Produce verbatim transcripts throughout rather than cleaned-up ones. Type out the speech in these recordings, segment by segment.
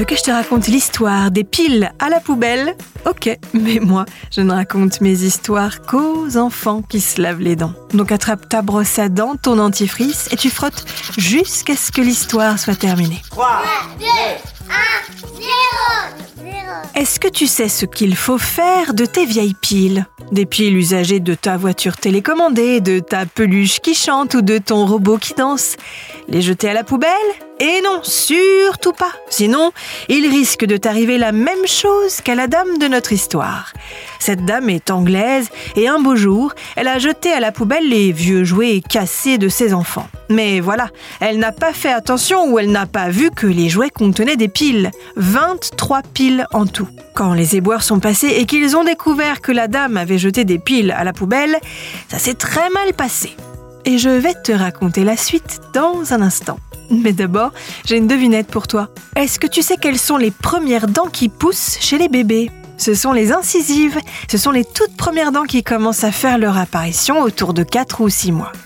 veux que je te raconte l'histoire des piles à la poubelle ? Ok, mais moi, je ne raconte mes histoires qu'aux enfants qui se lavent les dents. Donc attrape ta brosse à dents, ton dentifrice et tu frottes jusqu'à ce que l'histoire soit terminée. trois, deux, un, zéro. Est-ce que tu sais ce qu'il faut faire de tes vieilles piles ? Des piles usagées de ta voiture télécommandée, de ta peluche qui chante ou de ton robot qui danse. Les jeter à la poubelle ? Et non, surtout pas. Sinon, il risque de t'arriver la même chose qu'à la dame de notre histoire. Cette dame est anglaise et un beau jour, elle a jeté à la poubelle les vieux jouets cassés de ses enfants. Mais voilà, elle n'a pas fait attention ou elle n'a pas vu que les jouets contenaient des piles. vingt-trois piles en tout. Quand les éboueurs sont passés et qu'ils ont découvert que la dame avait jeté des piles à la poubelle, ça s'est très mal passé. Et je vais te raconter la suite dans un instant. Mais d'abord, j'ai une devinette pour toi. Est-ce que tu sais quelles sont les premières dents qui poussent chez les bébés ? Ce sont les incisives. Ce sont les toutes premières dents qui commencent à faire leur apparition autour de quatre ou six mois.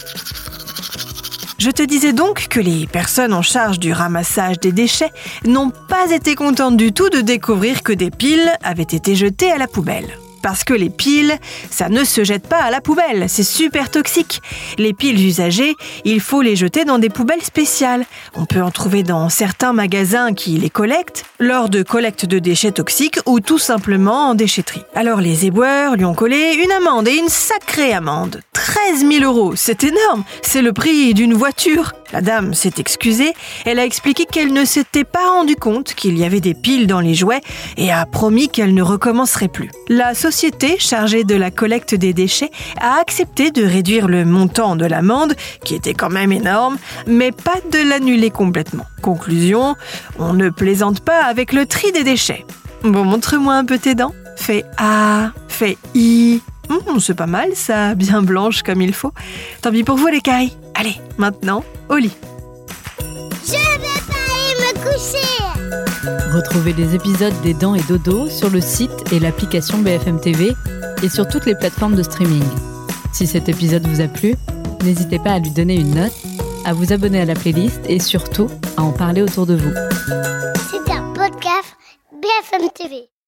Je te disais donc que les personnes en charge du ramassage des déchets n'ont pas été contentes du tout de découvrir que des piles avaient été jetées à la poubelle. Parce que les piles, ça ne se jette pas à la poubelle, c'est super toxique. Les piles usagées, il faut les jeter dans des poubelles spéciales. On peut en trouver dans certains magasins qui les collectent, lors de collectes de déchets toxiques ou tout simplement en déchetterie. Alors les éboueurs lui ont collé une amende, et une sacrée amende. treize mille euros, c'est énorme, c'est le prix d'une voiture. La dame s'est excusée, elle a expliqué qu'elle ne s'était pas rendue compte qu'il y avait des piles dans les jouets et a promis qu'elle ne recommencerait plus. La société chargée de la collecte des déchets a accepté de réduire le montant de l'amende, qui était quand même énorme, mais pas de l'annuler complètement. Conclusion, on ne plaisante pas avec le tri des déchets. Bon, montre-moi un peu tes dents. Fais A, fais I. Mmh, c'est pas mal ça, bien blanche comme il faut. Tant pis pour vous les cailles. Allez, maintenant, au lit. Je vais pas aller me coucher. Retrouvez les épisodes des Dents et Dodo sur le site et l'application B F M T V et sur toutes les plateformes de streaming. Si cet épisode vous a plu, n'hésitez pas à lui donner une note, à vous abonner à la playlist et surtout à en parler autour de vous. C'est un podcast B F M T V.